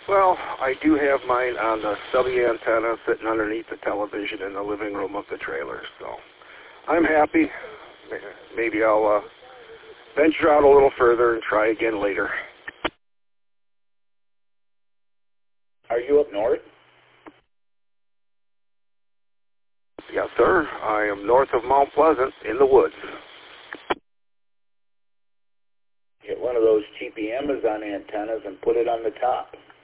Well, I do have mine on the stubby antenna sitting underneath the television in the living room of the trailer, so I'm happy. Maybe I'll venture out a little further and try again later. Are you up north? Yes, sir. I am north of Mount Pleasant in the woods. Get one of those cheapy Amazon antennas and put it on the top.